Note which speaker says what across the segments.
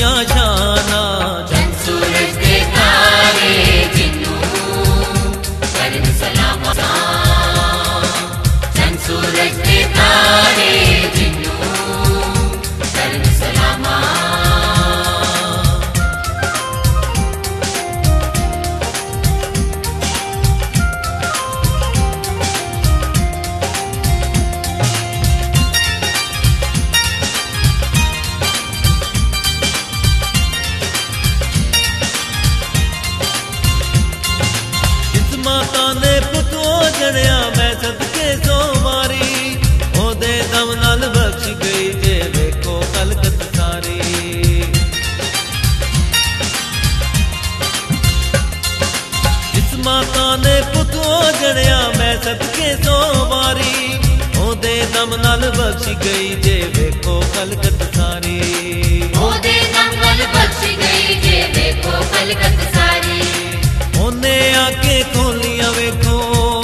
Speaker 1: दियां शाना।
Speaker 2: चंद सूरज दे तारे जिन्नू करन सलामा। चंद सूरज दे तारे जिन्नू करन सलामा।
Speaker 1: माता ने पुतो जणिया मैं सदके सो मारी, ओदे दम नाल बख्श गई जे देखो कलकत सारी। जिस माता ने पुतो जणिया मैं सदके सो मारी, ओदे दम नाल बख्श गई जे देखो कलकत सारी।
Speaker 2: ओदे दम नाल बख्श गई जे देखो कलकत सारी।
Speaker 1: ओने आके खोलियां वेखो,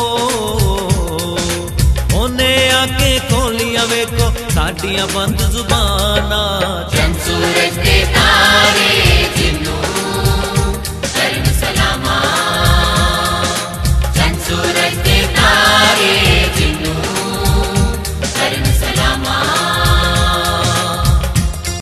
Speaker 1: ओने आके खोलियां वेखो साडियां बंद जुबाना।
Speaker 2: चंद सूरज दे तारे जिन्नू करन सलामा। चंद सूरज दे तारे जिन्नू करन सलामा।